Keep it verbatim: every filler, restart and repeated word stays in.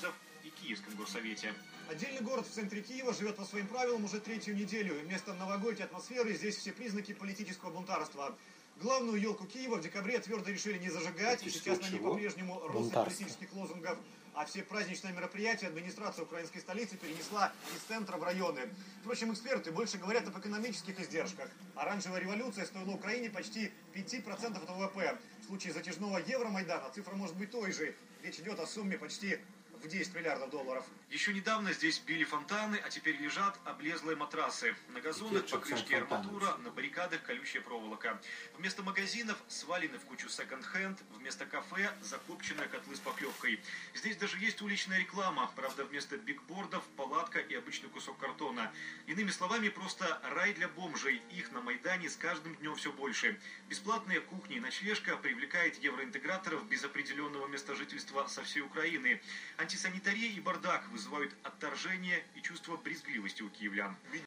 отзыв и Киевском горсовете. Отдельный город в центре Киева живет по своим правилам уже третью неделю. Вместо новогодней атмосферы здесь все признаки политического бунтарства. Главную елку Киева в декабре твердо решили не зажигать, и сейчас на ней по-прежнему россыпь политических лозунгов. А все праздничные мероприятия администрация украинской столицы перенесла из центра в районы. Впрочем, эксперты больше говорят об экономических издержках. Оранжевая революция стоила Украине почти пять процентов от ВВП. В случае затяжного Евромайдана цифра может быть той же. Речь идет о сумме почти в десять миллиардов долларов. Еще недавно здесь били фонтаны, а теперь лежат облезлые матрасы. На газонах покрышки арматура, на баррикадах колючая проволока. Вместо магазинов свалены в кучу секонд-хенд, вместо кафе закопченные котлы с поклевкой. Здесь даже есть уличная реклама, правда вместо бигбордов палатка и обычный кусок картона. Иными словами, просто рай для бомжей. Их на Майдане с каждым днем все больше. Бесплатные кухни и ночлежка привлекает евроинтеграторов без определенного места жительства со всей Украины. Антисанитария и бардак вызывают отторжение и чувство брезгливости у киевлян.